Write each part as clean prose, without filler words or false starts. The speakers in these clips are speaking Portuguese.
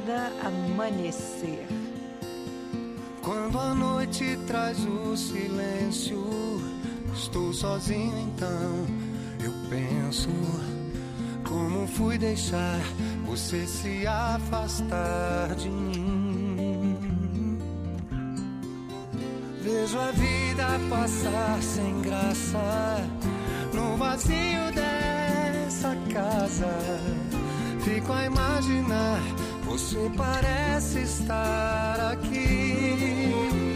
cada amanhecer. Quando a noite traz o silêncio, estou sozinho então, eu penso como fui deixar você se afastar de mim. Vejo a vida passar sem graça no vazio dessa casa. Fico a imaginar, você parece estar aqui.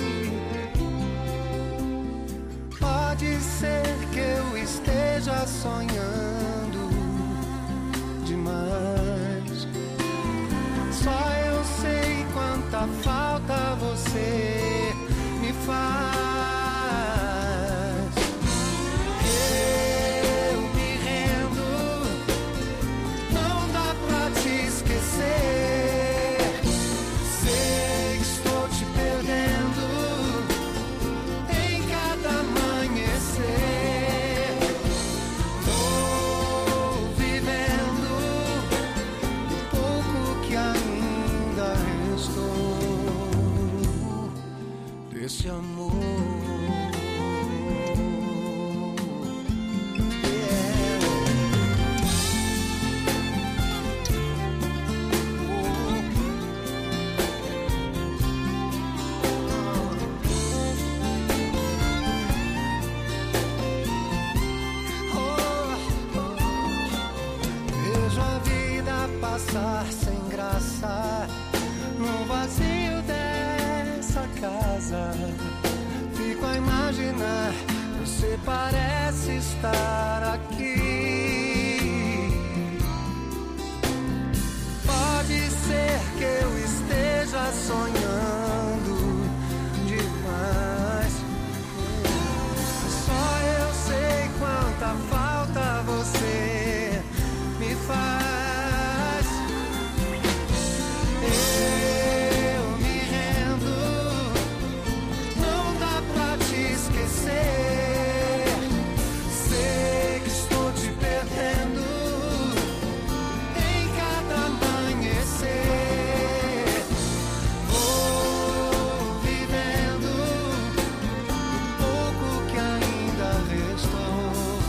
Pode ser que eu esteja sonhando demais. Só eu sei quanta falta você me faz. Eu me rendo, não dá pra te esquecer. Sei que estou te perdendo em cada amanhecer. Vou vivendo o pouco que ainda restou desse amor. Vejo a vida passar sem graça no vazio dessa casa. Fico a imaginar, você parece estar aqui. Pode ser que eu esteja sonhando demais. Só eu sei quanta falta você me faz. Eu me rendo, não dá pra te esquecer. Sei que estou te perdendo em cada amanhecer. Vou vivendo o pouco que ainda restou.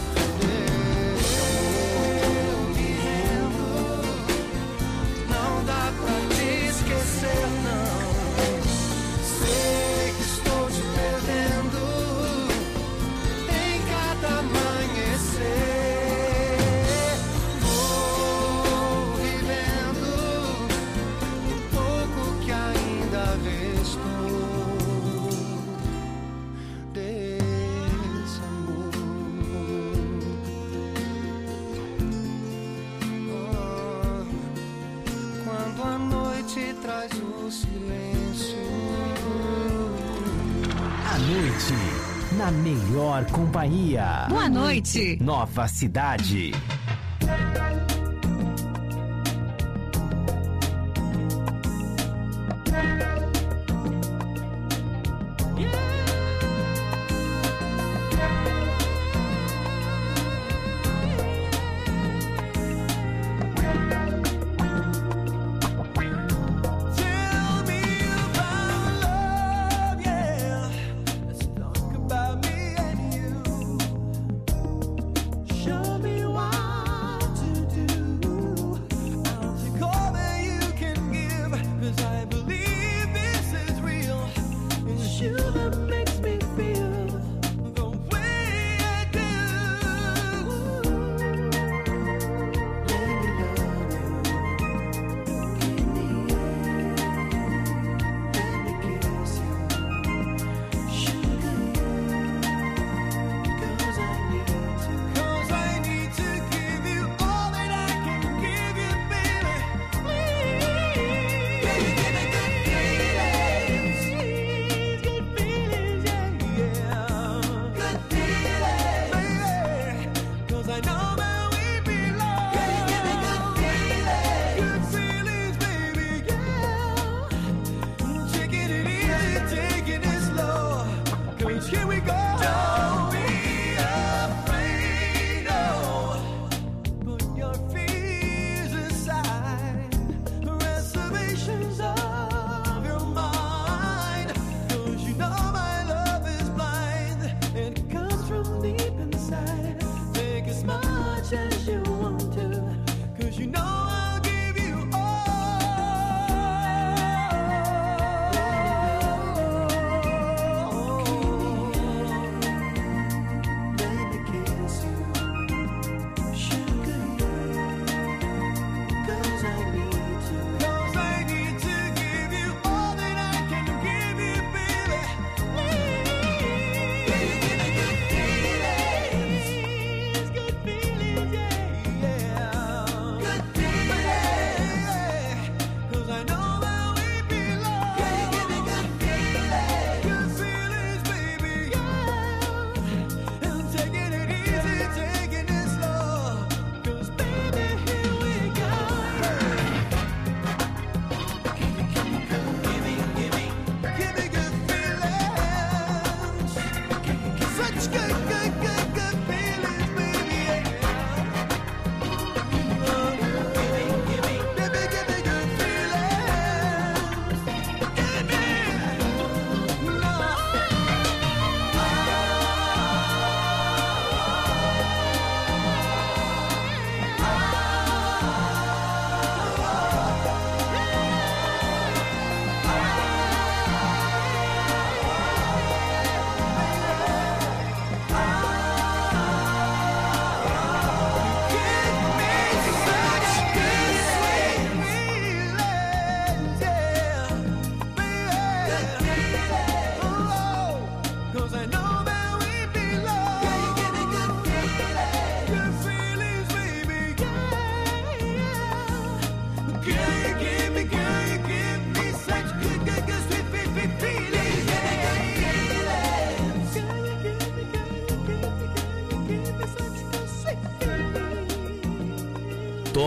Eu me rendo, não dá pra te esquecer, não. Sei que estou te perdendo em cada amanhecer. Vou vivendo o pouco que ainda restou desse amor. Quando a noite traz o silêncio. À noite, na melhor companhia. Boa noite. Nova Cidade. Tell me about love, yeah. Let's talk about me and you. Show me why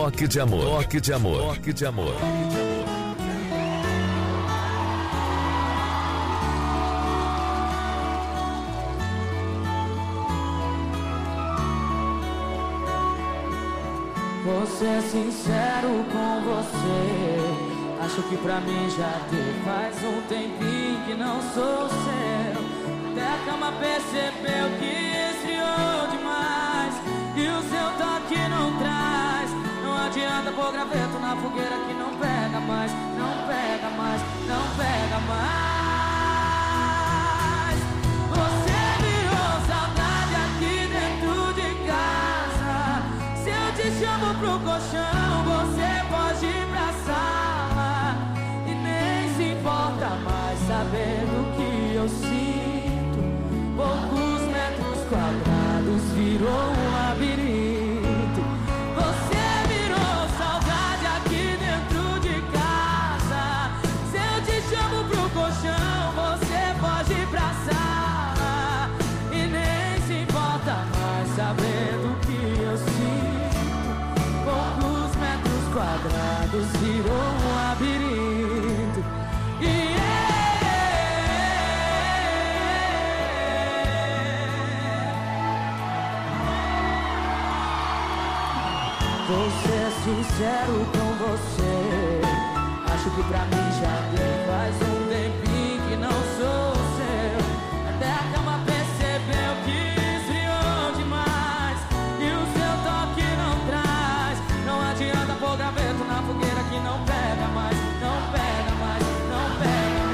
Toque de amor. Toque de amor. Toque de amor. Vou ser sincero com você. Acho que pra mim já faz um tempinho que não sou seu. Até a cama percebeu que esfriou demais e o seu toque não traz. Não adianta pôr graveto na fogueira que não pega mais. Não pega mais, não pega mais. Você virou saudade aqui dentro de casa. Se eu te chamo pro colchão, você pode ir pra sala e nem se importa mais saber do que eu sinto. Poucos metros quadrados virou um labirinto. Você virou saudade aqui dentro de casa. Se eu te chamo pro colchão, você pode ir pra sala e nem se importa mais saber do que eu sinto. Poucos metros quadrados virou um labirinto. Vou ser sincero com você. Acho que pra mim já faz um tempinho que não sou seu. Até a cama percebeu que esfriou demais e o seu toque não traz. Não adianta pôr graveto na fogueira que não pega mais. Não pega mais, não pega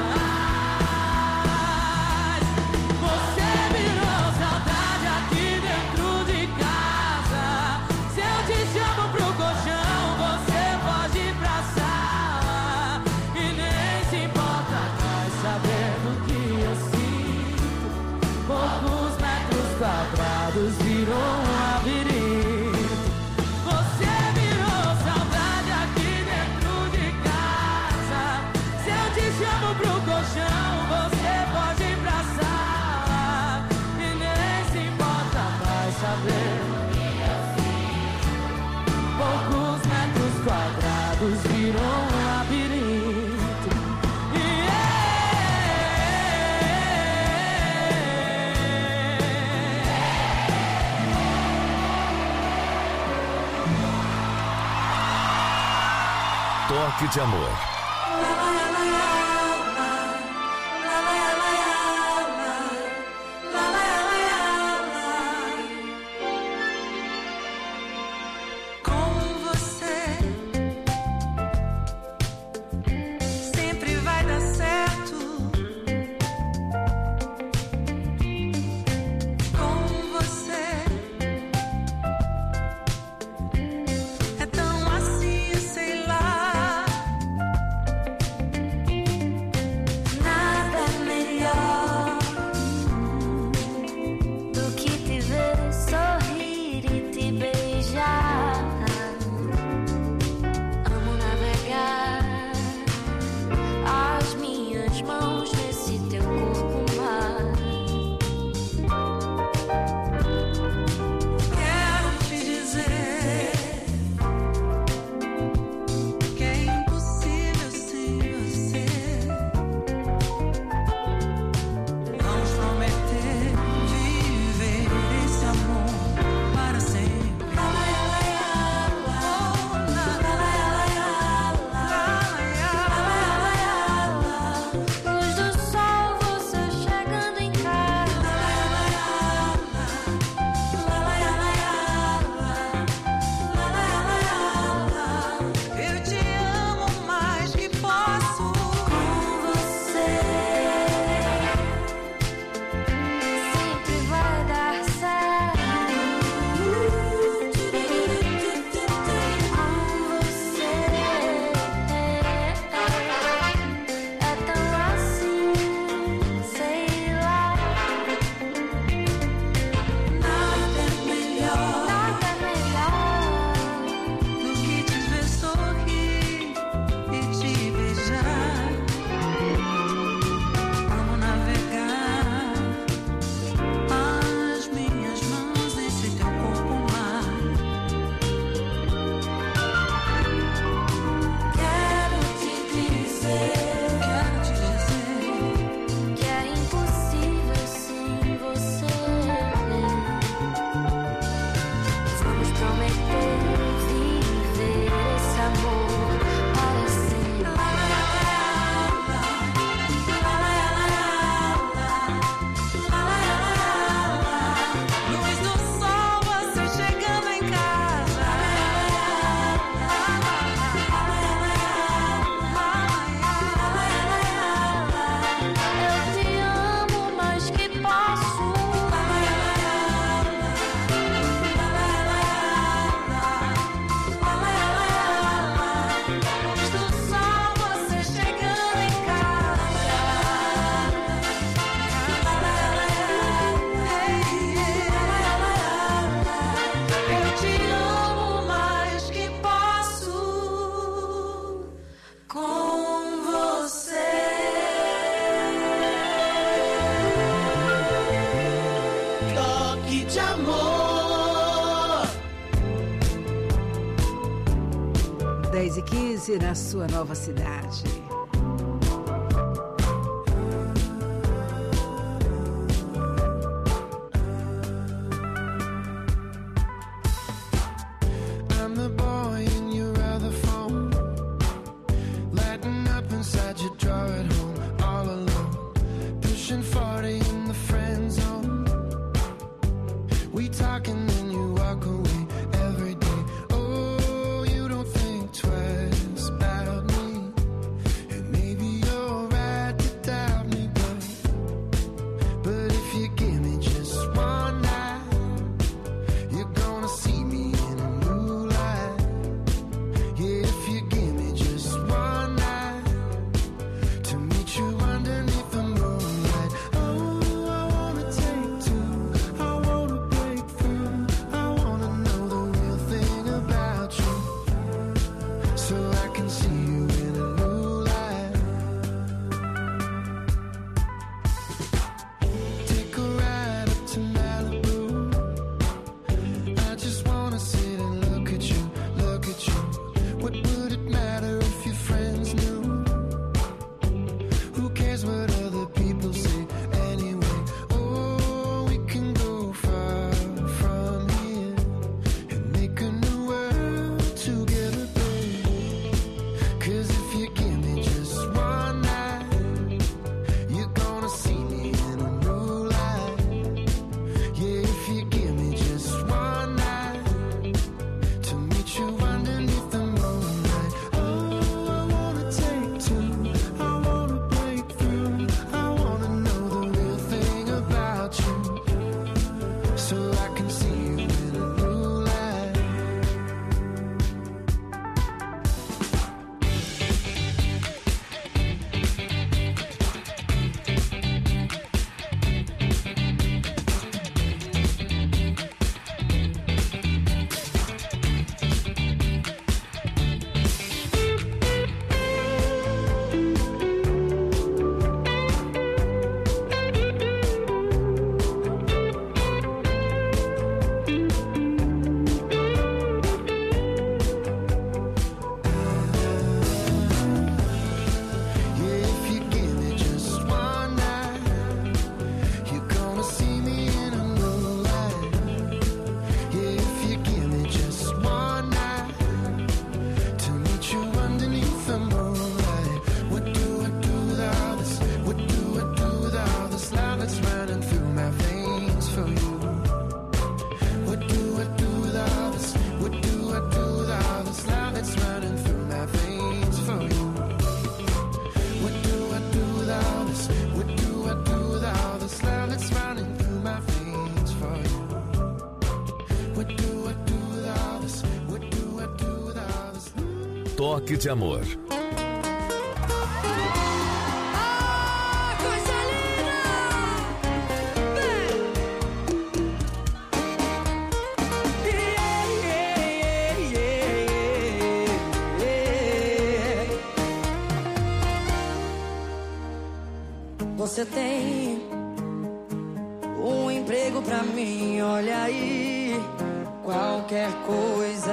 mais. Você virou saudade aqui dentro de casa. Se eu te chamo pro colchão, você pode ir pra sala e nem se importa mais saber do que eu sinto. Poucos metros quadrados virou um labirinto. Você virou saudade aqui dentro de casa. Se eu te chamo pro colchão, você pode ir pra sala e nem se importa mais saber. Poucos metros quadrados virou um labirinto. Toque de amor. Com você sempre vai dar certo. Com você é tão assim, sei lá. 11h15 na sua nova cidade. I'm the boy in your other phone, lighting up inside your drawer at home, all alone, pushing 40 in the friend zone. We talk and then you walk away every day. Oh, you don't think twice about me, and maybe you're right to doubt me, but if you give me just one night, you're gonna see me in a new light. Yeah, if you give me just one night to meet you underneath the moonlight. Oh, I wanna take two, I wanna break through, I wanna know the real thing about you, so I can see you in a new light. Take a ride up to Malibu, I just wanna sit and look at you, look at you. What would it matter if your friends knew? Who cares what other people say anyway? Oh, we can go far from here and make a new world together, babe. 'Cause if you give me just one night, you're gonna see me in a new light. Yeah, if you give me just one night to meet you underneath the moonlight. Oh, I wanna take two, I wanna break through, I wanna know the real thing about you, so I can see you in a new light. Yeah, if you give me just one night, you're gonna see me in a new light. Yeah, if you give me just one night to meet you underneath the moonlight. What do I do with all this? What do I do with all this love that's running through my veins for you? What do I do with all this? What do I do with all this love that's running through my veins for you? What do I do with all this? What do I do with all this love that's running through my veins for you? What do I do with all this? What do I do with all this? Toque de Amor. Ah, coisa linda! Você tem um emprego pra mim, olha aí, qualquer coisa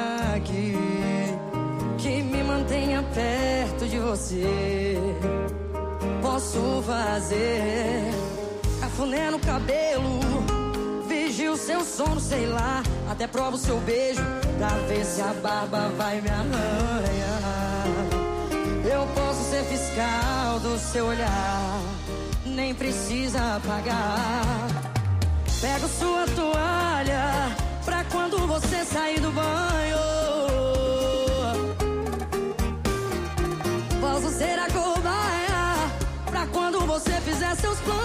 que me mantenha perto de você. Posso fazer cafuné no cabelo, vigio seu sono, sei lá, até provo seu beijo pra ver se a barba vai me arranhar. Eu posso ser fiscal do seu olhar, nem precisa apagar. Pego sua toalha pra quando você sair do banho. Posso ser a cobaia pra quando você fizer seus planos.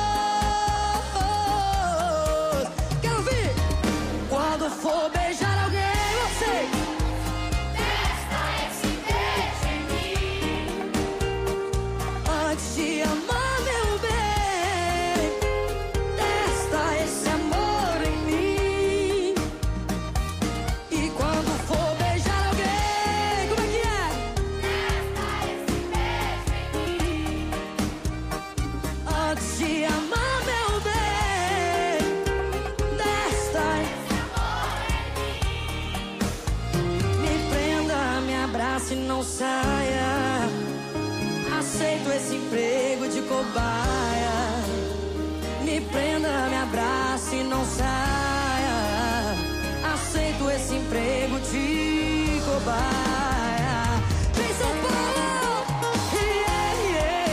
Quero ouvir! Quando for beijar alguém, você testa esse beijo em mim. Antes de amar, meu bem, testa esse amor em mim. E quando for beijar alguém, como é que é? Testa esse beijo em mim. Antes de amar. esse emprego de cobaia. Me prenda, me abrace e não saia. Aceito esse emprego de cobaia. Vem São Paulo, yeah, yeah,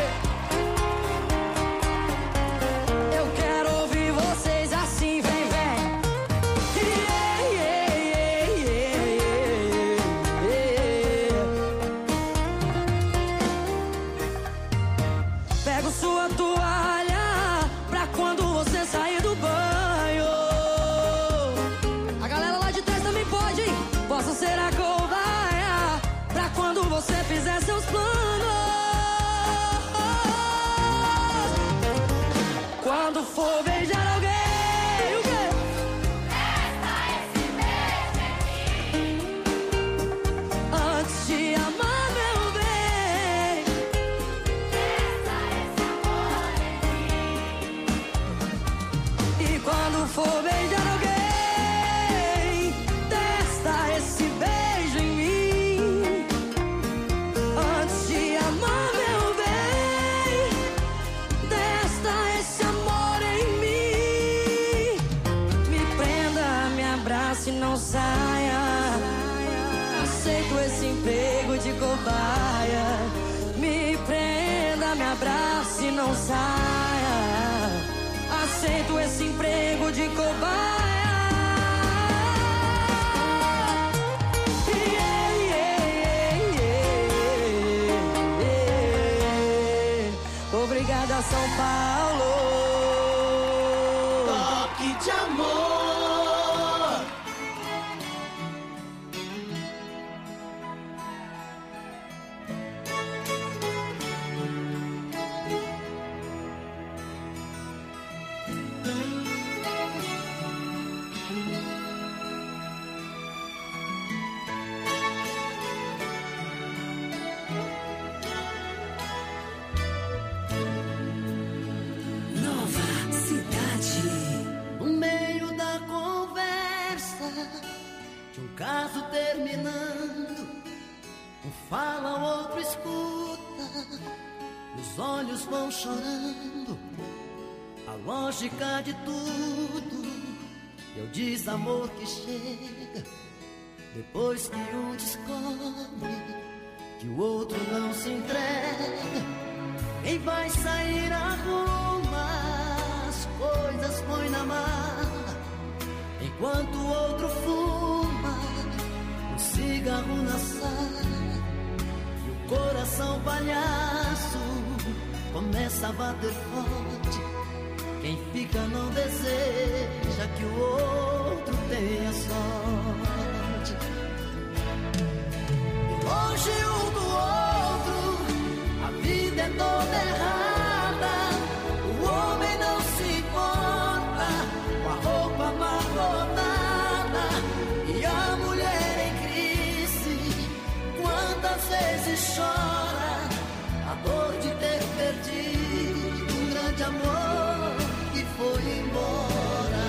yeah. Eu quero ouvir vocês assim, vem, vem. Yeah, yeah, yeah, yeah, yeah. Pego sua toalha pra quando você sair do banho. A galera lá de trás também pode, hein? Posso ser a cobaia pra quando você fizer seus planos. Quando for beijar alguém, o quê? Testa esse beijo aqui. Antes de amar, meu bem. Testa esse amor em mim. E quando for beijar alguém, testa esse beijo em mim. Antes de amar, meu bem, testa esse amor em mim. Me prenda, me abrace e não saia. Aceito esse emprego de cobaia. Me prenda, me abrace e não saia. Aceito esse emprego de cobaia. Yeah, yeah, yeah, yeah. Obrigada, São Paulo. Toque de amor. Nova cidade. No meio da conversa, de um caso terminando, um fala, o outro escuta, e os olhos vão chorando. A lógica de tudo é o desamor que chega depois que um descobre que o outro não se entrega. Quem vai sair arruma as coisas, põe na mala, enquanto o outro fuma um cigarro na sala. E o coração palhaço começa a bater forte. Quem fica não deseja que o outro tenha sorte. E longe um do outro, a vida é toda errada. O homem não se importa com a roupa amarrotada. E a mulher em crise, quantas vezes chora a dor de ter perdido um grande amor que foi embora.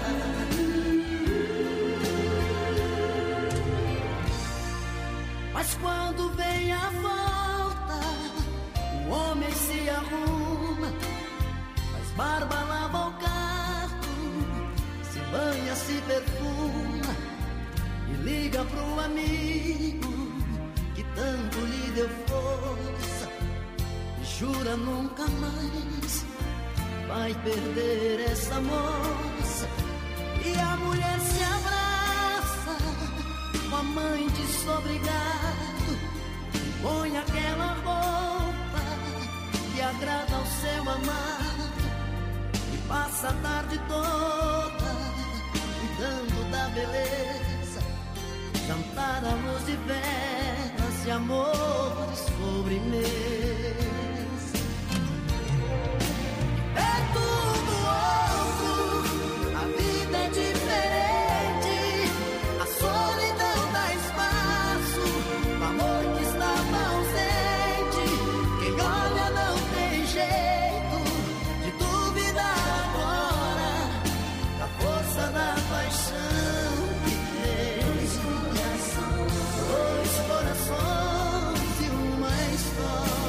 Mas quando vem a volta, o homem se arruma, faz barba, lava o carro, se banha, se perfuma e liga pro amigo que tanto lhe deu força e jura nunca mais vai perder essa moça. E a mulher se abraça com a mãe desobrigado, põe aquela roupa que agrada ao seu amado e passa a tarde toda cuidando da beleza, cantar a luz de velas e amores sobremesa. É tudo outro, a vida é diferente, a solidão dá espaço, o amor que estava ausente. Quem olha não tem jeito de duvidar agora da força da paixão que tem. Dois corações e uma história.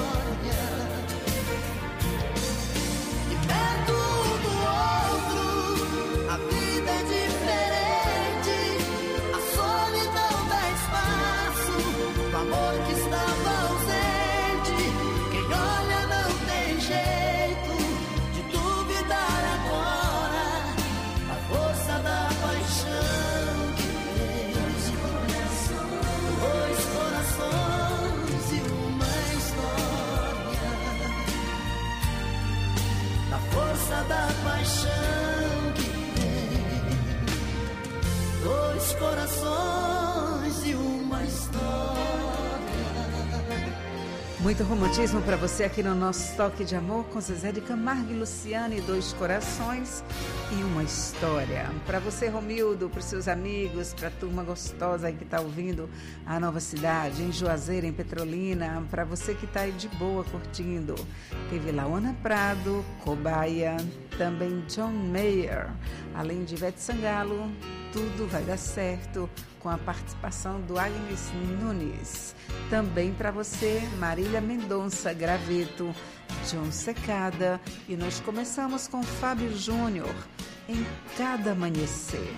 da paixão que tem. Dois corações e uma história. Muito romantismo para você aqui no nosso Toque de Amor com Zezé de Camargo e Luciane, Dois Corações e uma História. Para você, Romildo, para os seus amigos, para a turma gostosa aí que está ouvindo a Nova Cidade, em Juazeiro, em Petrolina, para você que está aí de boa curtindo. Teve Laona Prado, Cobaia, também John Mayer, além de Ivete Sangalo, Tudo Vai Dar Certo, com a participação do Agnes Nunes. Também para você, Marília Mendonça, Graveto, John Secada. E nós começamos com Fábio Júnior, Em Cada Amanhecer.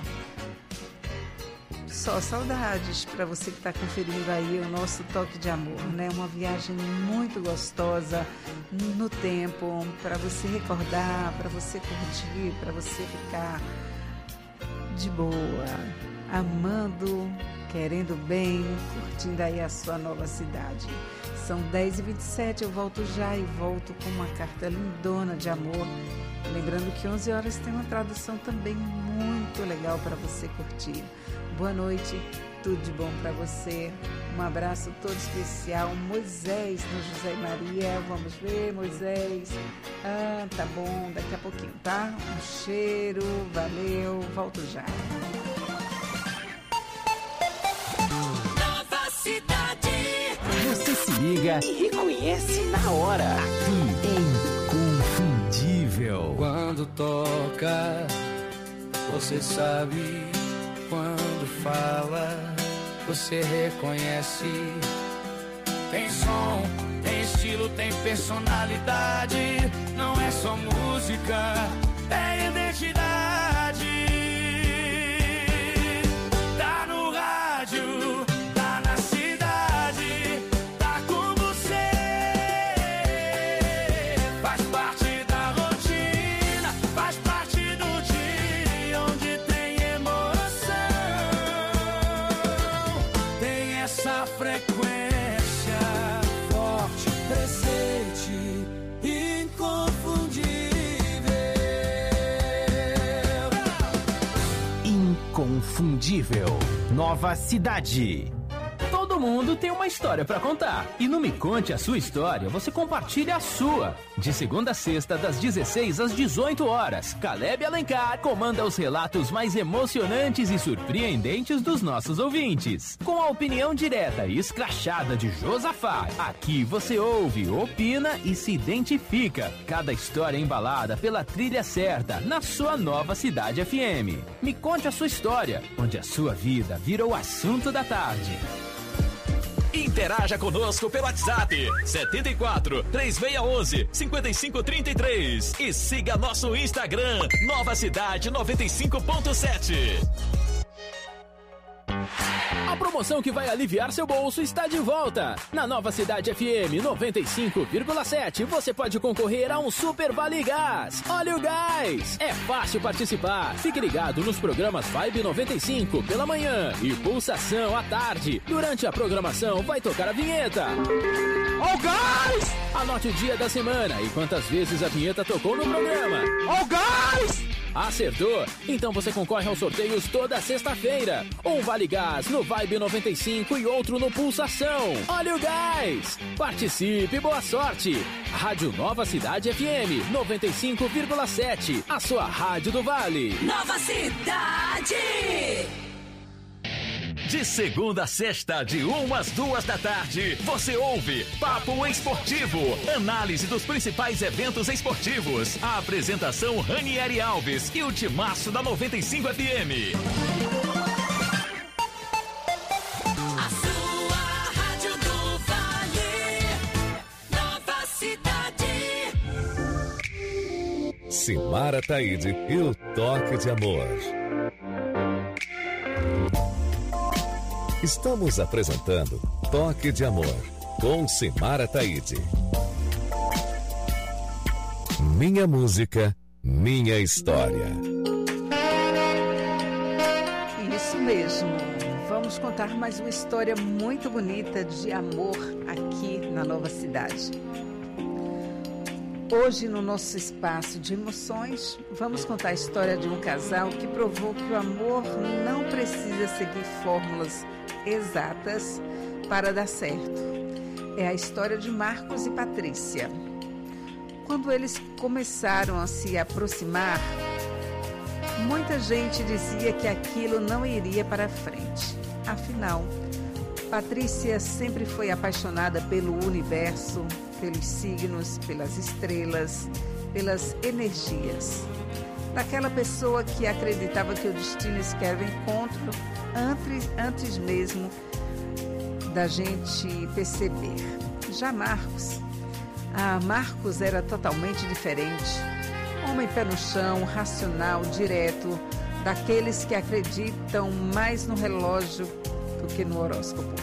Só saudades para você que está conferindo aí o nosso Toque de Amor, né? Uma viagem muito gostosa no tempo, para você recordar, para você curtir, para você ficar de boa, amando, querendo bem, curtindo aí a sua nova cidade. São 10h27, eu volto já e volto com uma carta lindona de amor. Lembrando que 11 horas tem uma tradução também muito legal para você curtir. Boa noite, tudo de bom para você. Um abraço todo especial. Moisés no José e Maria. Vamos ver, Moisés. Tá bom, daqui a pouquinho, tá? Um cheiro, valeu, volto já. Nova Cidade. Você se liga e reconhece na hora. Aqui em Inconfundível. Quando toca, você sabe. Quando fala, você reconhece. Tem som, tem estilo, tem personalidade. Não é só música, é identidade. Tá no rádio, tá na cidade, tá com você. Faz parte da rotina, faz parte do dia onde tem emoção. Tem essa frequência forte, presente, inconfundível. Inconfundível. Nova Cidade. Todo mundo tem uma história pra contar. E no Me Conte a Sua História, você compartilha a sua. De segunda a sexta, das 16 às 18 horas, Caleb Alencar comanda os relatos mais emocionantes e surpreendentes dos nossos ouvintes. Com a opinião direta e escrachada de Josafá, aqui você ouve, opina e se identifica. Cada história embalada pela trilha certa, na sua Nova Cidade FM. Me Conte a Sua História, onde a sua vida vira o assunto da tarde. Interaja conosco pelo WhatsApp 74 3611 5533 e siga nosso Instagram Nova Cidade 95.7. A promoção que vai aliviar seu bolso está de volta. Na Nova Cidade FM 95,7 você pode concorrer a um Super Vale Gás. Olha o gás! É fácil participar. Fique ligado nos programas Vibe 95 pela manhã e Pulsação à tarde. Durante a programação vai tocar a vinheta. Ó o gás! Anote o dia da semana e quantas vezes a vinheta tocou no programa. Ó o gás! Acertou? Então você concorre aos sorteios toda sexta-feira. Um Vale Gás no Vibe 95 e outro no Pulsação. Olha o gás! Participe, boa sorte! Rádio Nova Cidade FM 95,7. A sua rádio do Vale. Nova Cidade. De segunda a sexta, de 1 às 2 da tarde, você ouve Papo Esportivo, análise dos principais eventos esportivos. A apresentação Ranieri Alves e o timaço da 95 FM. A sua rádio do Vale. Nova Cidade. Simara Taide e o Toque de Amor. Estamos apresentando Toque de Amor com Simara Taide. Minha música, minha história. Isso mesmo. Vamos contar mais uma história muito bonita de amor aqui na Nova Cidade. Hoje, no nosso espaço de emoções, vamos contar a história de um casal que provou que o amor não precisa seguir fórmulas exatas para dar certo. É a história de Marcos e Patrícia. Quando eles começaram a se aproximar, muita gente dizia que aquilo não iria para frente. Afinal, Patrícia sempre foi apaixonada pelo universo, pelos signos, pelas estrelas, pelas energias. Daquela pessoa que acreditava que o destino espera o encontro antes mesmo da gente perceber. Já Marcos era totalmente diferente. Homem pé no chão, racional, direto, daqueles que acreditam mais no relógio do que no horóscopo.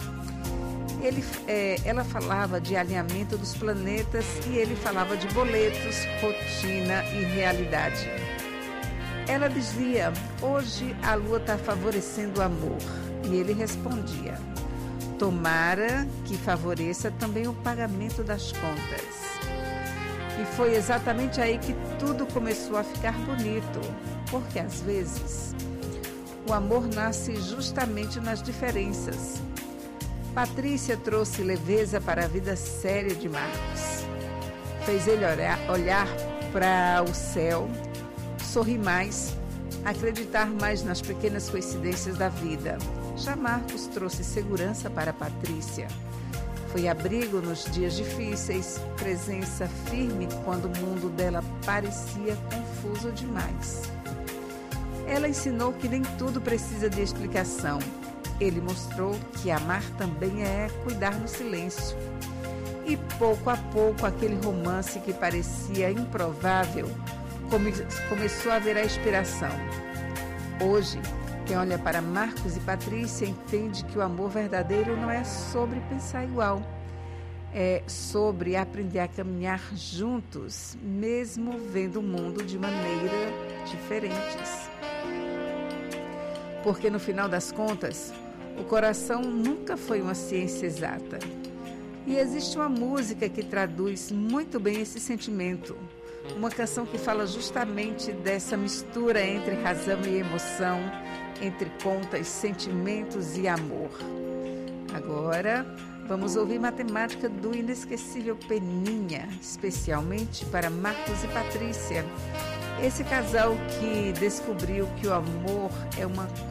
Ela falava de alinhamento dos planetas e ele falava de boletos, rotina e realidade. Ela dizia: hoje a lua está favorecendo o amor. E ele respondia: tomara que favoreça também o pagamento das contas. E foi exatamente aí que tudo começou a ficar bonito, porque às vezes o amor nasce justamente nas diferenças. Patrícia trouxe leveza para a vida séria de Marcos. Fez ele olhar para o céu, sorrir mais, acreditar mais nas pequenas coincidências da vida. Já Marcos trouxe segurança para Patrícia. Foi abrigo nos dias difíceis, presença firme quando o mundo dela parecia confuso demais. Ela ensinou que nem tudo precisa de explicação. Ele mostrou que amar também é cuidar no silêncio. E pouco a pouco aquele romance que parecia improvável começou a ver a inspiração. Hoje, quem olha para Marcos e Patrícia entende que o amor verdadeiro não é sobre pensar igual. É sobre aprender a caminhar juntos, mesmo vendo o mundo de maneiras diferentes. Porque no final das contas, o coração nunca foi uma ciência exata. E existe uma música que traduz muito bem esse sentimento. Uma canção que fala justamente dessa mistura entre razão e emoção, entre contas, sentimentos e amor. Agora, vamos ouvir Matemática do inesquecível Peninha, especialmente para Marcos e Patrícia. Esse casal que descobriu que o amor é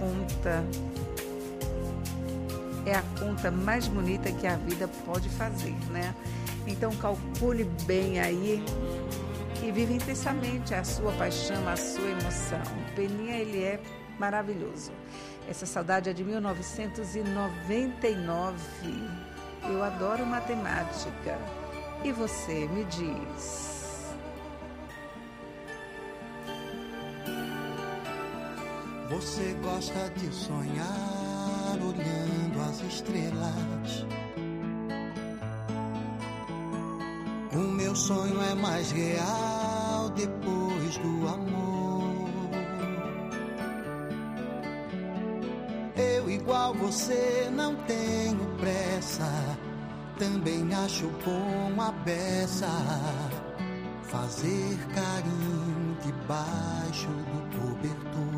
a conta mais bonita que a vida pode fazer, né? Então calcule bem aí e vive intensamente a sua paixão, a sua emoção. Peninha, ele é maravilhoso. Essa saudade é de 1999. Eu adoro matemática. E você, me diz. Você gosta de sonhar olhando as estrelas. O meu sonho é mais real depois do amor. Eu, igual você, não tenho pressa. Também acho bom a beça fazer carinho debaixo do cobertor.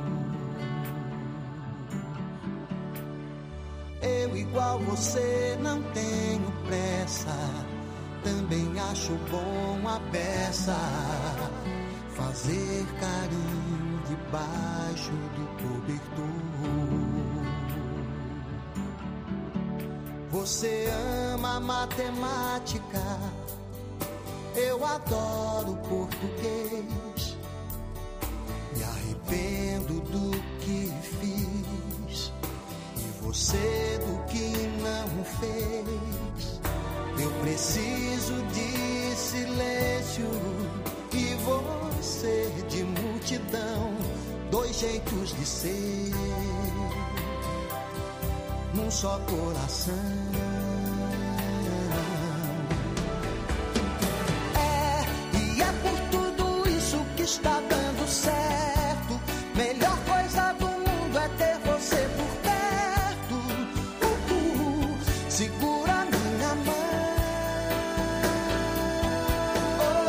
Eu, igual você, não tenho pressa. Também acho bom a beça fazer carinho debaixo do cobertor. Você ama matemática, eu adoro português. Me arrependo do que fiz e você do que não fez. Eu preciso de silêncio e você de multidão. Dois jeitos de ser num só coração. E é por tudo isso que está dando certo. Melhor coisa do mundo é ter você por perto. Segura minha mão.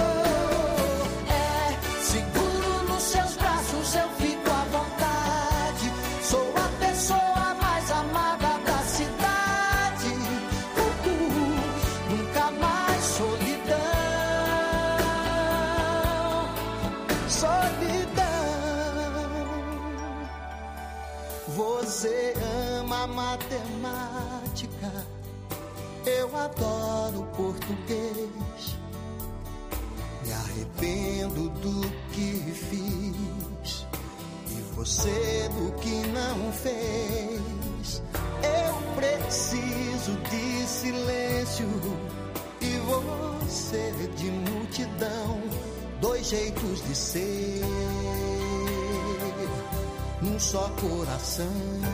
a matemática, eu adoro português. Me arrependo do que fiz e você do que não fez. Eu preciso de silêncio e você de multidão. Dois jeitos de ser num só coração.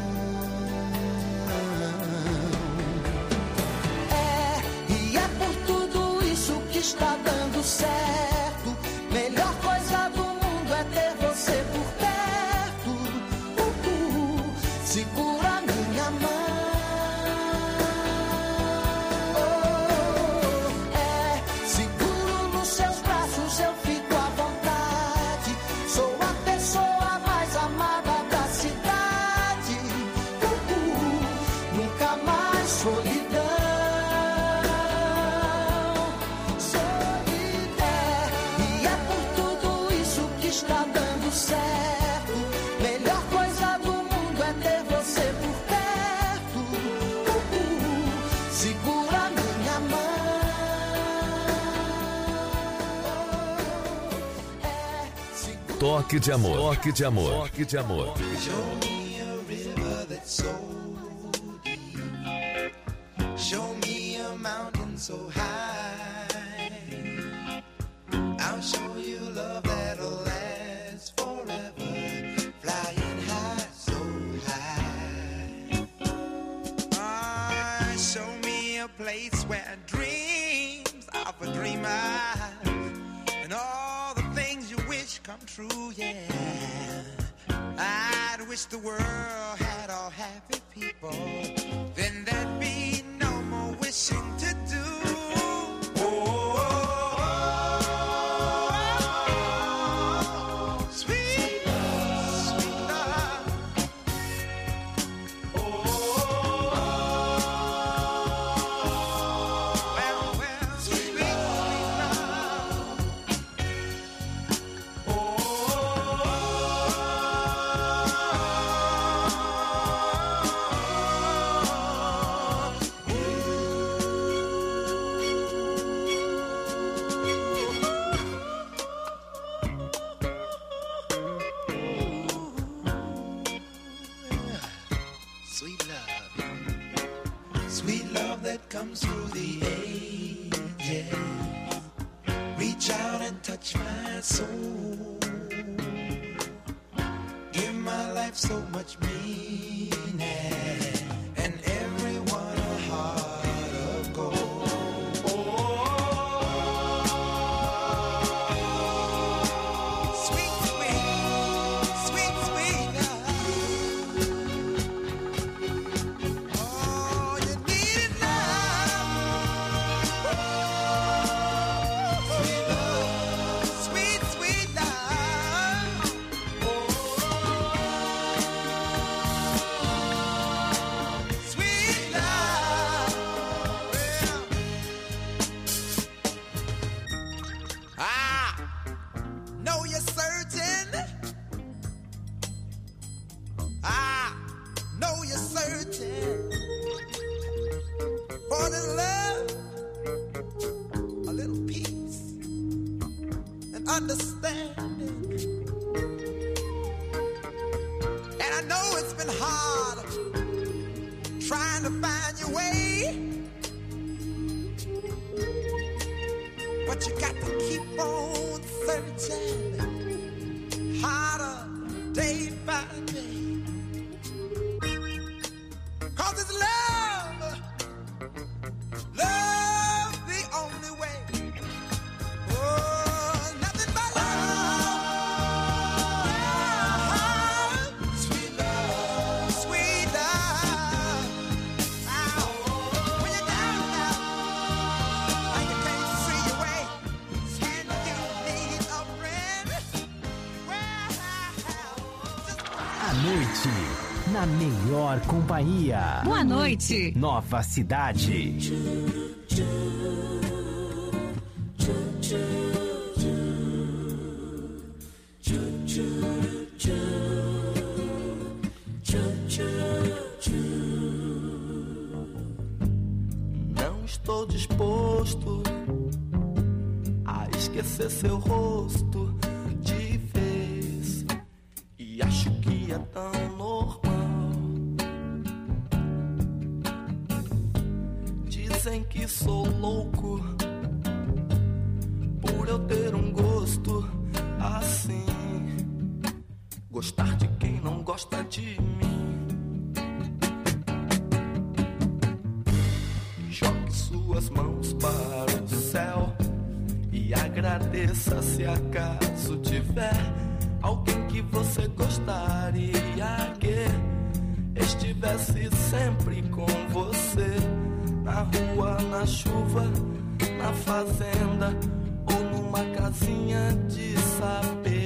E é por tudo isso que está dando certo. Melhor coisa do mundo é ter você por perto. Segura minha mão. Seguro nos seus braços, eu fico à vontade. Sou a pessoa mais amada da cidade. Nunca mais solidão. E é por tudo isso que está dando certo. Melhor coisa do mundo é ter você por perto. Segura minha mão. Toque de amor. Toque de amor. Toque de amor. Show me a river that's so deep. Show me a mountain so high. I'll show you love that'll last forever. Flying high, so high. Show me a place where dreams of a dreamer and all the things you wish come true, yeah. I'd wish the world had all happy people. Then there'd be no more wishing to do. Sweet love, sweet love. Well, sweet love. Sweet love, sweet love that comes through the ages. Reach out and touch my soul. Give my life so much meaning, and everyone a heart of gold. Sweet, sweet, sweet, sweet love. Oh, you need love. Sweet love, sweet, sweet love. Sweet love. Well, I know you're searching. I know you're searching for this love, a little peace and understanding. And I know it's been hard trying to find your way, but you got to keep on searching harder day by day. 'Cause it's love, love the only way. Oh, nothing but love. Sweet love, sweet love. Oh, when you're down now and you can't see your way, and you need a friend, well, À noite, na melhor companhia. Boa noite. Nova Cidade. just esquecer seu rosto de vez. E acho que é tão normal. Dizem que sou louco por eu ter um gosto assim. Gostar de quem não gosta de mim. Jogue suas mãos para o céu e agradeça se acaso tiver alguém que você gostaria que estivesse sempre com você. Na rua, na chuva, na fazenda ou numa casinha de saber.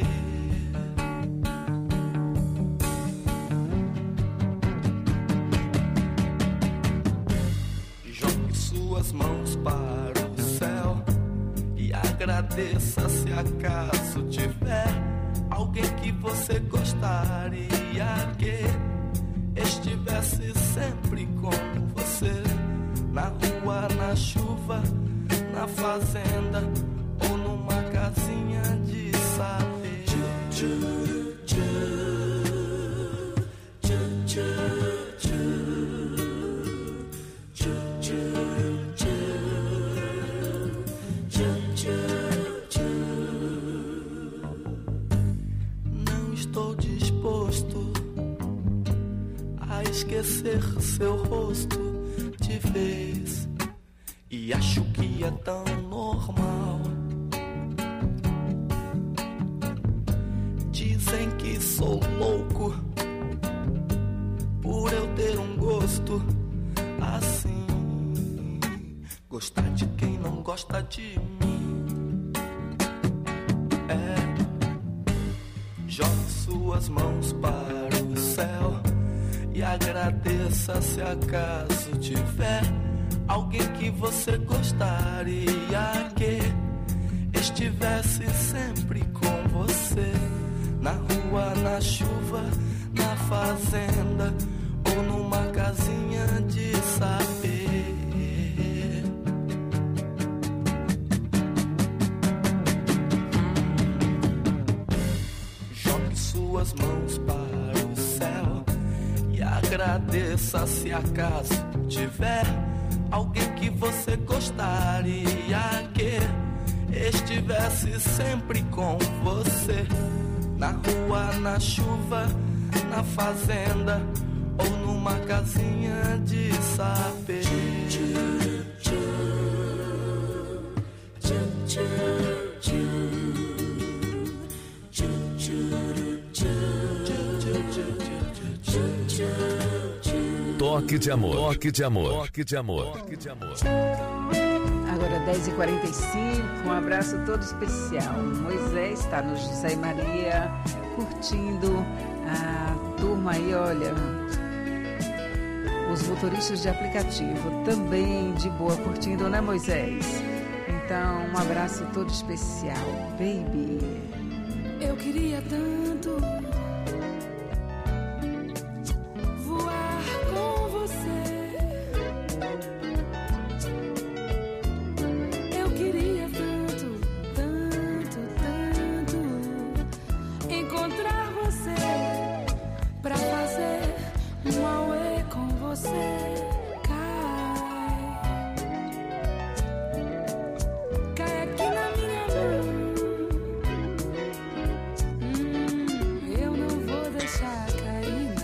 Jogue suas mãos para o céu e agradeça se acaso tiver alguém que você gostaria que estivesse sempre com você. Na rua, na chuva, na fazenda ou numa casinha de saber. Não estou disposto a esquecer seu rosto de vez. E acho que é tão normal. Dizem que sou louco por eu ter um gosto assim. Gostar de quem não gosta de mim. Jogue suas mãos para o céu e agradeça se acaso tiver alguém que você gostaria que estivesse sempre com você. Na rua, na chuva, na fazenda ou numa casinha de saber. Jogue suas mãos para o céu e agradeça se acaso tiver alguém que você gostaria que estivesse sempre com você. Na rua, na chuva, na fazenda ou numa casinha de saber. Toque de amor. Toque de amor. Toque de amor. Toque de amor. Agora 10h45, um abraço todo especial. Moisés está no José e Maria, curtindo a turma aí, olha. Os motoristas de aplicativo também de boa curtindo, né, Moisés? Então, um abraço todo especial, baby. Eu queria tanto voar com você. Eu queria tanto, tanto, tanto encontrar você pra fazer um auê com você. Cai aqui na minha mão. Eu não vou deixar cair,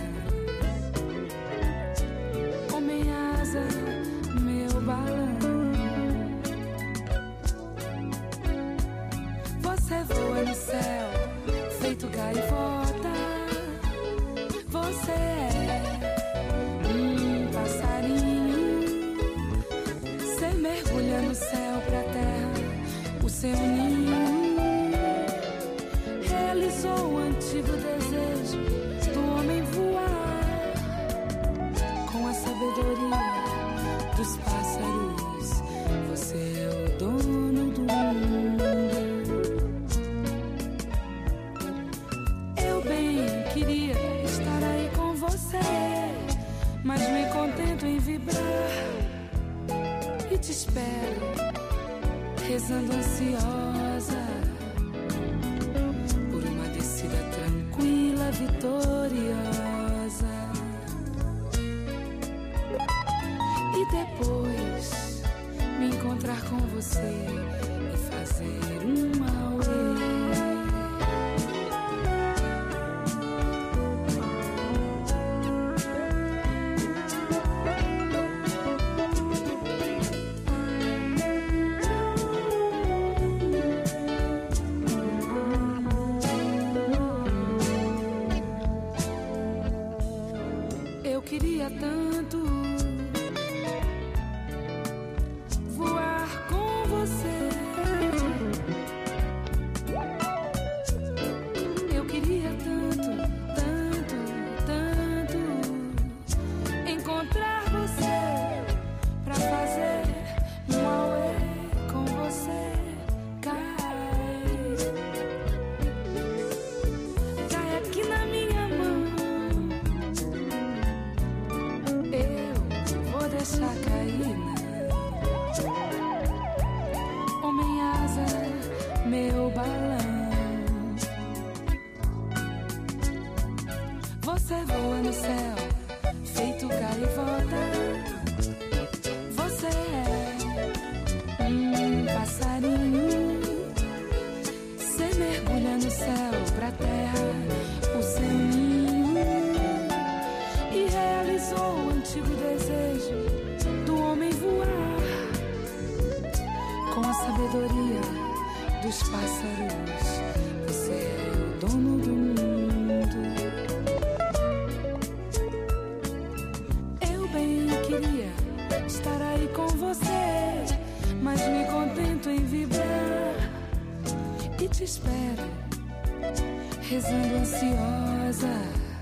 não. Homem asa, meu balão. Você voa no céu, feito gaivota. Você é um passarinho. Você mergulha no céu pra terra, o seu ninho. Realizou o antigo desejo do homem voar. Com a sabedoria dos pássaros, você é o dono do mundo. Eu bem queria estar aí com você, mas me contento em vibrar e te espero, rezando ansiosa com você e fazer um auê. Eu queria tanto voar com você. Eu queria tanto, tanto, tanto encontrar você pra fazer um auê com você. Cai aqui na minha mão. Eu vou deixar cair, homem asa, meu balão. Você voa no céu, feito gaivota. Você é passarinho. Você mergulha no céu pra terra, o seu ninho. E realizou o antigo desejo do homem voar. Com a sabedoria dos pássaros, você é o dono do mundo. Eu bem queria estar aí com você, mas me contento em vibrar e te espero, rezando ansiosa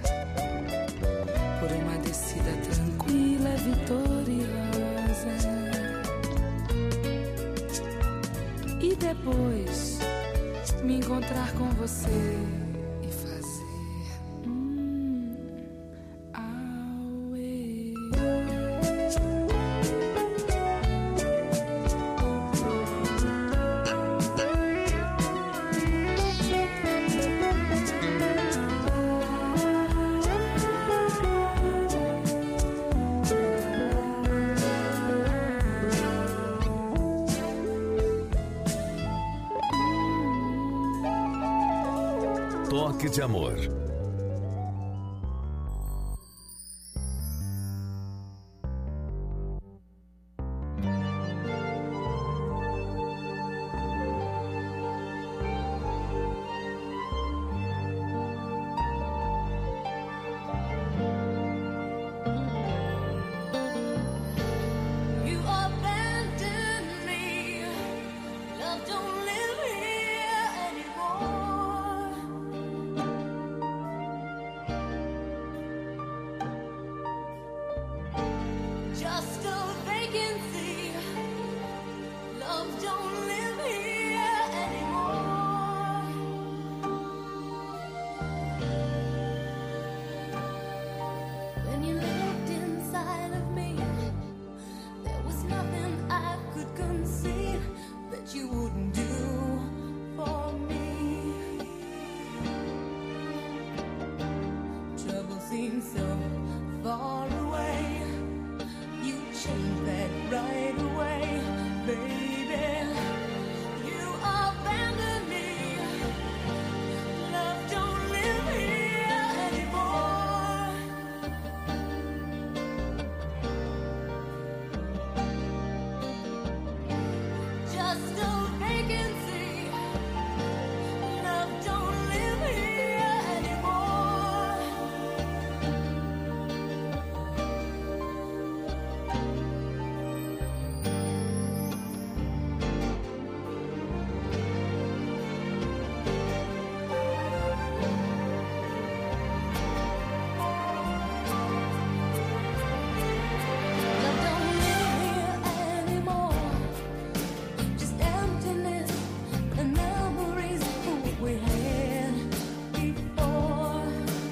por uma descida tranquila, vitoriosa. E depois me encontrar com você e fazer auê. Toque de Amor. You abandoned me. Love don't live here anymore. Just a vacancy. Love don't live here anymore. When you looked inside of me, there was nothing I could conceive that you wouldn't do for me. Trouble seems so far away. You changed that right away, baby. You abandoned me. Love don't live here anymore. Just a vacancy. Love don't live here anymore. Love don't live here anymore. Just emptiness and memories of who we had before.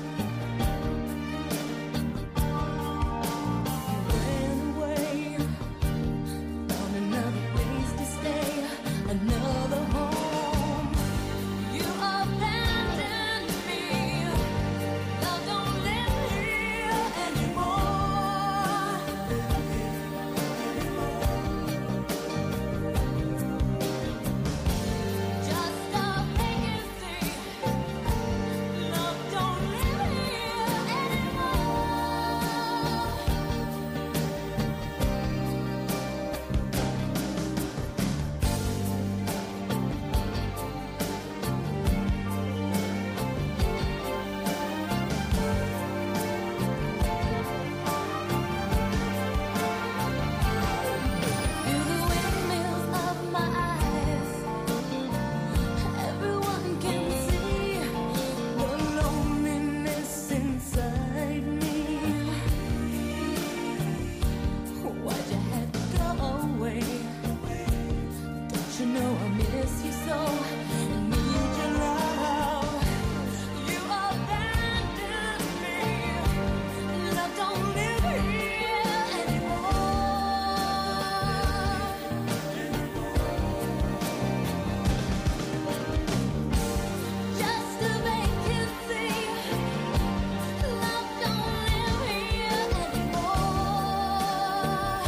You ran away, found another place to stay, another home. You abandoned me. Love don't live here anymore. miss you so. Need your love. You abandoned me. Love don't live here anymore. Just to make you see, love don't live here anymore.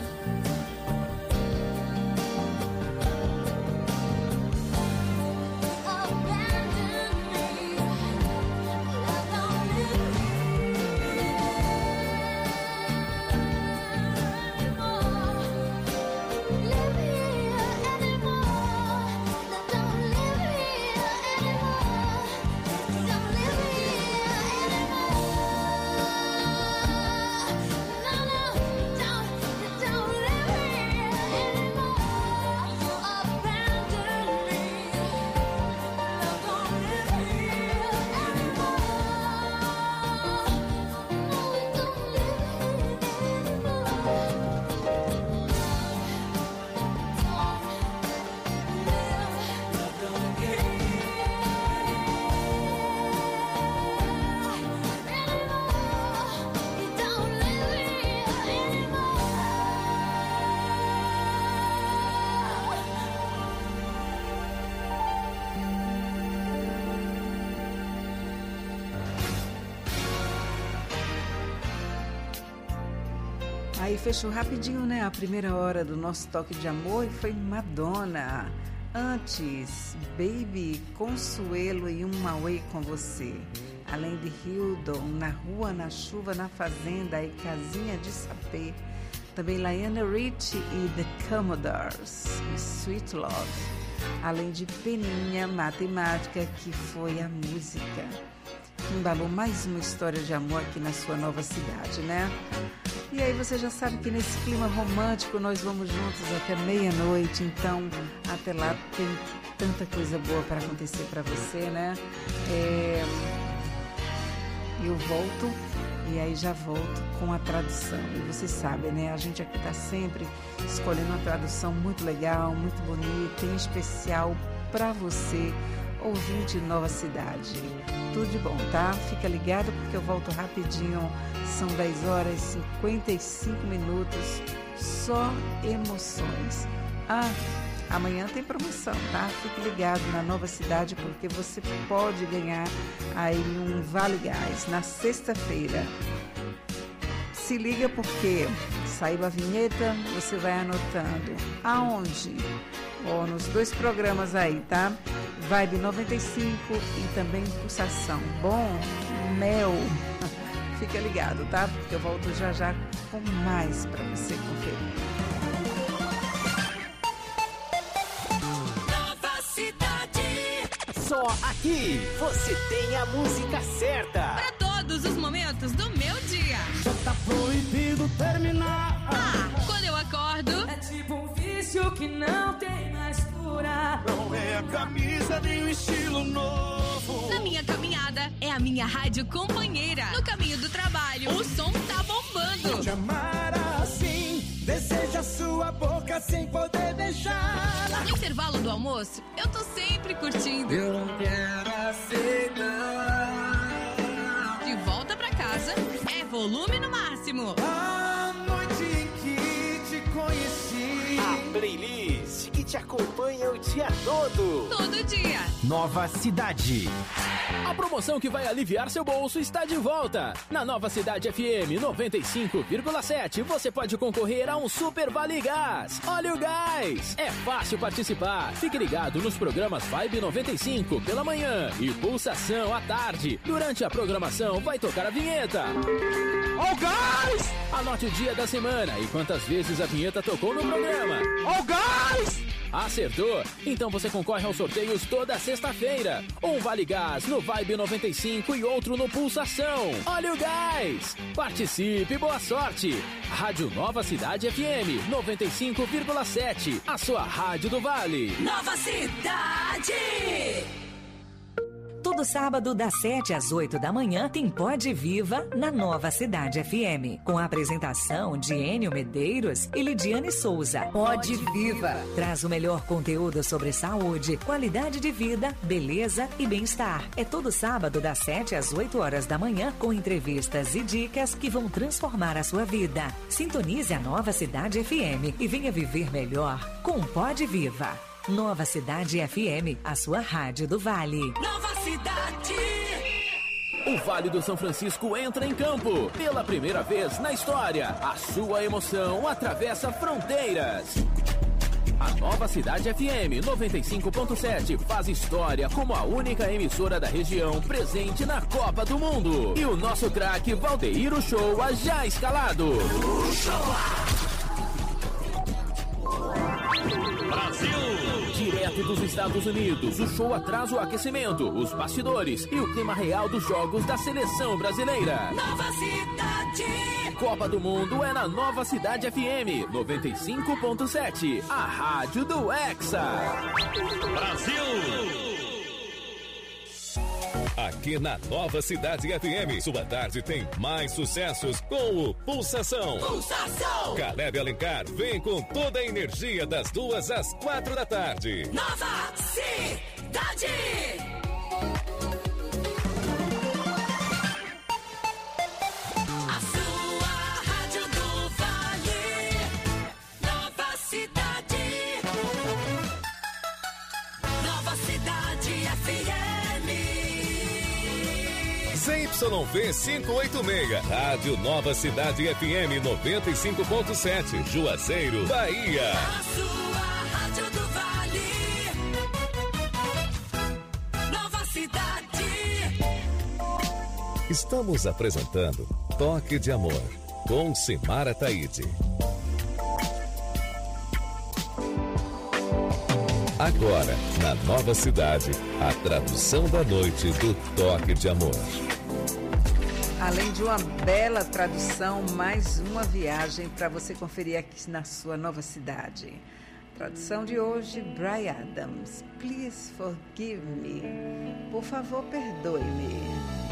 Abandon me. Love don't live Aí fechou rapidinho, né? A primeira hora do nosso toque de amor e foi Madonna. Antes, Baby, Consuelo e Um Away com Você. Além de Hildon, Na Rua, Na Chuva, Na Fazenda e Casinha de Sapê. Também Lionel Richie e The Commodores, Sweet Love. Além de Peninha, Matemática, que foi a música que embalou mais uma história de amor aqui na sua nova cidade, né? E aí você já sabe que nesse clima romântico nós vamos juntos até meia-noite, então até lá tem tanta coisa boa para acontecer para você, né? Eu volto e aí já volto com a tradução. E você sabe, né? A gente aqui tá sempre escolhendo uma tradução muito legal, muito bonita, em especial para você, ouvinte de Nova Cidade. Tudo de bom, tá? Fica ligado porque eu volto rapidinho. São 10 horas e 55 minutos. Só emoções. Amanhã tem promoção, tá? Fique ligado na Nova Cidade porque você pode ganhar aí um Vale Gás na sexta-feira. Se liga porque saiu a vinheta, você vai anotando. Aonde? Nos 2 programas aí, tá? Vibe 95 e também Pulsação. Bom, Mel. Fica ligado, tá? Porque eu volto já já com mais pra você conferir. Nova Cidade. Só aqui você tem a música certa. Para todos os momentos do meu dia. Já tá proibido terminar. Quando eu acordo, é tipo um vício que não tem mais cura. Não é a camisa nem o estilo novo. Na minha caminhada, é a minha rádio companheira. No caminho do trabalho, o som tá bombando. Te amar assim, deseja sua boca sem poder deixar. No intervalo do almoço, eu tô sempre curtindo. Eu não quero aceitar. De volta pra casa, é volume no máximo. A noite em que te conheci. A playlist que te acompanha o dia todo. Todo dia. Nova Cidade. A promoção que vai aliviar seu bolso está de volta. Na Nova Cidade FM 95,7 você pode concorrer a um Super Vale Gás. Olha o gás! É fácil participar. Fique ligado nos programas Vibe 95 pela manhã e Pulsação à tarde. Durante a programação vai tocar a vinheta. Ó o gás! Anote o dia da semana e quantas vezes a vinheta tocou no programa. Ó o gás! Acertou? Então você concorre aos sorteios toda sexta-feira. Um Vale Gás no Vibe 95 e outro no Pulsação. Olha o gás! Participe, boa sorte! Rádio Nova Cidade FM 95,7. A sua rádio do Vale. Nova Cidade. Todo Todo sábado, das 7 às 8 da manhã, tem Pode Viva na Nova Cidade FM. Com a apresentação de Enio Medeiros e Lidiane Souza. Pode Viva traz o melhor conteúdo sobre saúde, qualidade de vida, beleza e bem-estar. É todo sábado, das 7 às 8 horas da manhã, com entrevistas e dicas que vão transformar a sua vida. Sintonize a Nova Cidade FM e venha viver melhor com Pode Viva. Nova Cidade FM, a sua rádio do Vale. Nova Cidade. O Vale do São Francisco entra em campo. Pela primeira vez na história, a sua emoção atravessa fronteiras. A Nova Cidade FM 95.7 faz história como a única emissora da região presente na Copa do Mundo. E o nosso craque Valdeir Uchoa já escalado. Brasil! Direto dos Estados Unidos, o show traz o aquecimento, os bastidores e o clima real dos jogos da seleção brasileira. Nova Cidade! Copa do Mundo é na Nova Cidade FM 95.7, a rádio do Hexa. Brasil! Aqui na Nova Cidade FM, sua tarde tem mais sucessos com o Pulsação. Pulsação! Caleb Alencar vem com toda a energia das 2 às 4 da tarde. Nova Cidade! A sua rádio do Vale. Nova Cidade. Nova Cidade FM. ZYV 586, Rádio Nova Cidade FM 95.7, Juazeiro, Bahia. A sua rádio do Vale. Nova Cidade. Estamos apresentando Toque de Amor, com Simara Taide. Agora, na Nova Cidade, a tradução da noite do Toque de Amor. Além de uma bela tradução, mais uma viagem para você conferir aqui na sua Nova Cidade. Tradução de hoje, Bryan Adams. Please forgive me. Por favor, perdoe-me.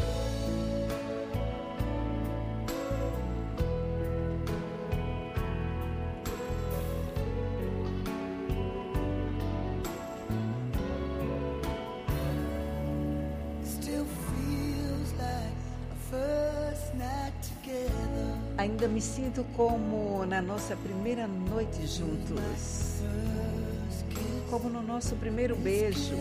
Ainda me sinto como na nossa primeira noite juntos, como no nosso primeiro beijo.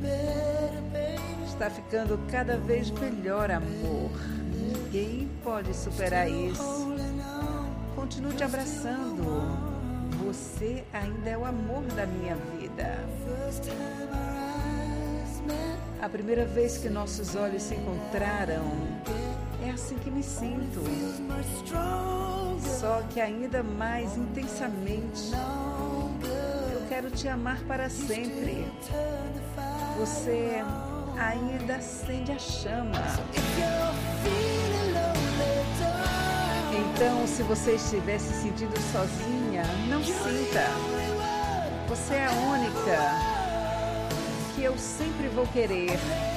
Está ficando cada vez melhor, amor. Ninguém pode superar isso. Continuo te abraçando. Você ainda é o amor da minha vida. A primeira vez que nossos olhos se encontraram, é assim que me sinto, só que ainda mais intensamente. Eu quero te amar para sempre. Você ainda acende a chama. Então, se você estiver se sentindo sozinha, não sinta. Você é a única que eu sempre vou querer.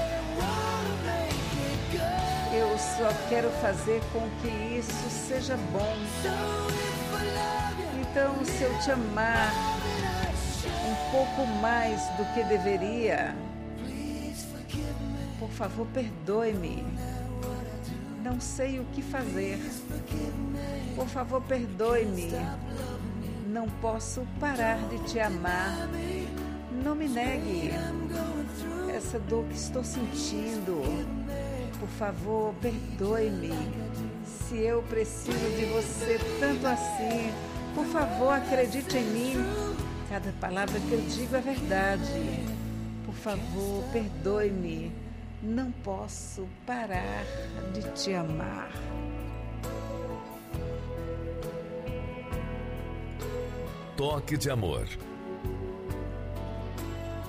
Eu só quero fazer com que isso seja bom. Então, se eu te amar um pouco mais do que deveria, por favor, perdoe-me. Não sei o que fazer. Por favor, perdoe-me. Não posso parar de te amar. Não me negue essa dor que estou sentindo. Por favor, perdoe-me. Se eu preciso de você tanto assim, por favor, acredite em mim. Cada palavra que eu digo é verdade. Por favor, perdoe-me. Não posso parar de te amar. Toque de Amor,